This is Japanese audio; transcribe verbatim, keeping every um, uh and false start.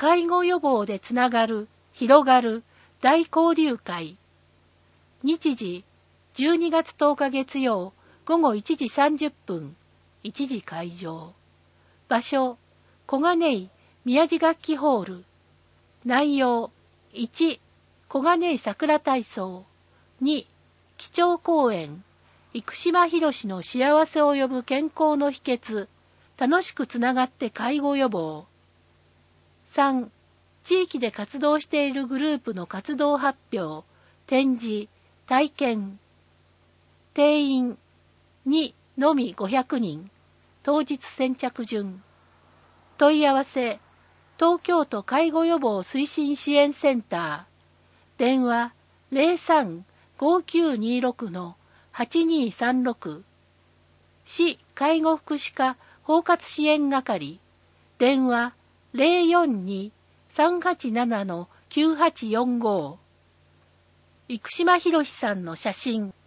介護予防でつながる、広がる大交流会。日時、じゅうにがつとおか月曜、午後いちじさんじゅっぷん、いちじ会場。場所、小金井宮地楽器ホール。内容、いち、小金井桜体操。に、基調講演。生島博士の幸せを呼ぶ健康の秘訣。楽しくつながって介護予防。さん、地域で活動しているグループの活動発表、展示、体験。定員、にのみごひゃくにん。当日先着順。問い合わせ、東京都介護予防推進支援センター。電話、ゼロさん ごきゅうにろく はちにさんろく。市介護福祉課包括支援係。電話、ゼロよんに さんはちなな きゅうはちよんご。生島博士さんの写真。